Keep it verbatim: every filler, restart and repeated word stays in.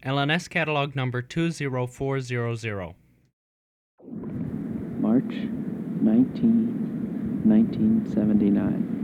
L N S catalog number two zero four zero zero. March nineteenth, nineteen seventy-nine.